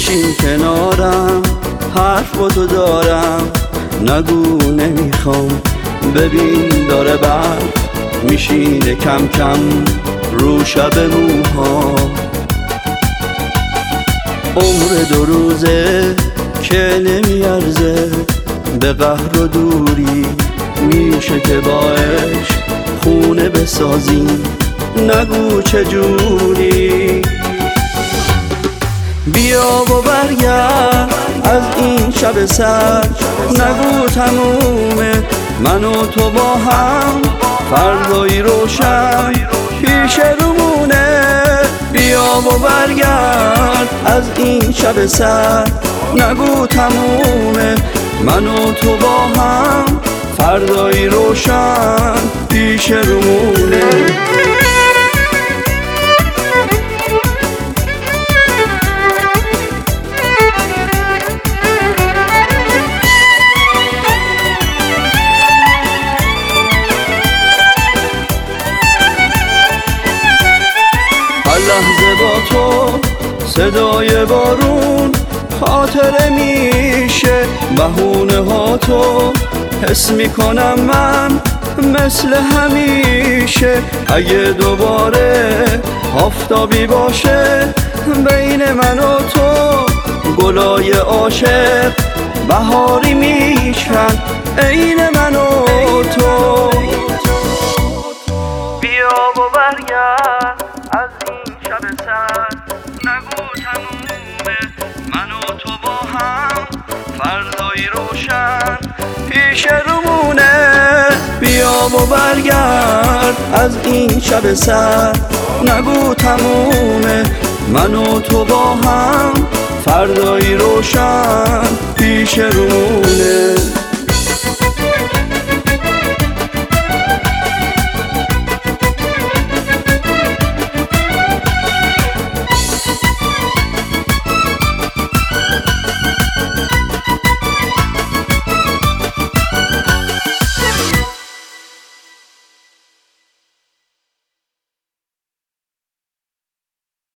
بشین کنارم، حرفاتو دارم، نگو نمیخوام. ببین داره برق میشینه کم کم رو شب موها. عمر 2 روزه که نمیارزه به قهر و دوری، میشه که با عشق خونه بسازیم، نگو چجوری. بیا و برگرد از این شب سرد، نگو تمومه من و تو با هم، فردایی روشن پیش رومونه. بیا و برگرد از این شب سرد، نگو تمومه من و تو با هم، فردایی روشن پیش رومونه. هر لحظه با تو صدای بارون خاطره میشه، بهونه ها تو حس میکنم من مثل همیشه. اگه دوباره آفتابی باشه بین من و تو، گلای عاشق بهاری میشن عین من و تو. بیا و برگرد از این شب سرد، نگو تمومه من و تو با هم، فردایی روشن پیش رومونه. بیا و برگرد از این شب سرد، نگو تمومه من و تو با هم، فردایی روشن پیش رومونه.